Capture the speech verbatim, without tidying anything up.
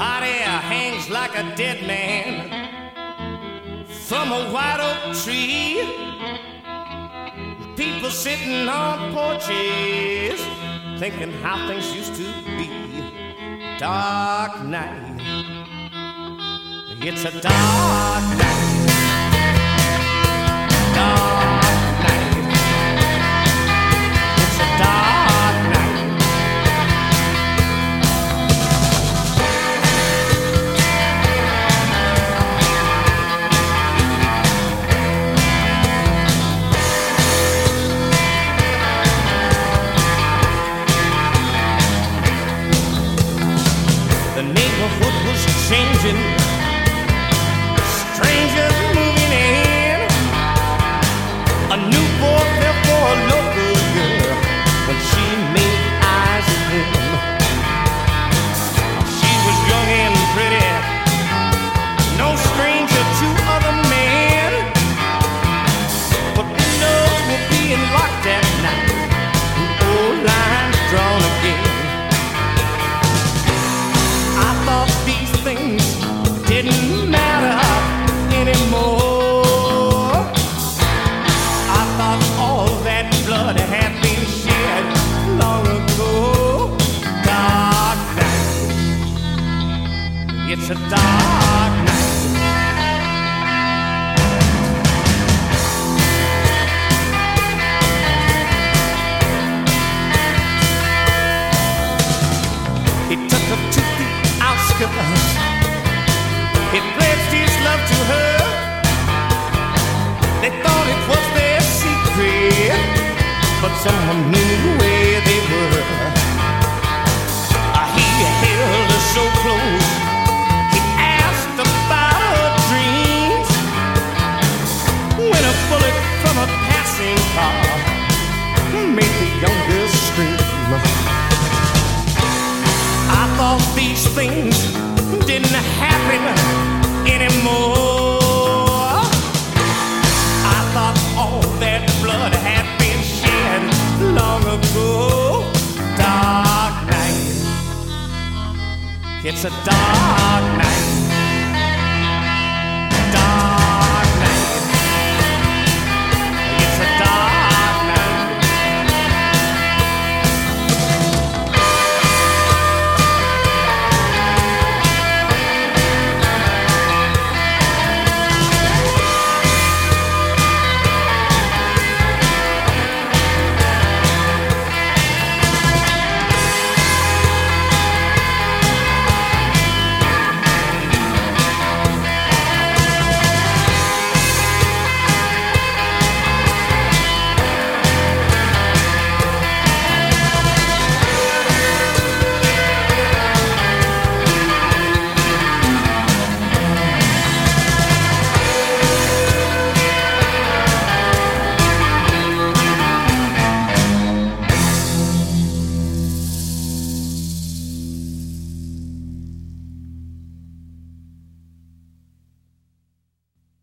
body hangs like a dead man from a white oak tree. People sitting on porches thinking how things used to be. Dark night, it's a dark night. Dark night, it's a dark night. The neighborhood was changing, strangers moving in. A new boy fell for a local girl when she made eyes at him. She was young and pretty, no stranger to other men, but windows were being locked at night and old lines drawn again. I thought these things didn't matter anymore. I thought all that blood had been shed long ago. Dark night, it's a dark night. He took her to the outskirts. He pledged his love to her. They thought it was their secret, but someone knew where they were. He held her so close. He asked about her dreams. When a bullet from a passing car made the young girl scream. I thought these things didn't happen anymore. I thought all that blood had been shed long ago. Dark night, it's a dark night.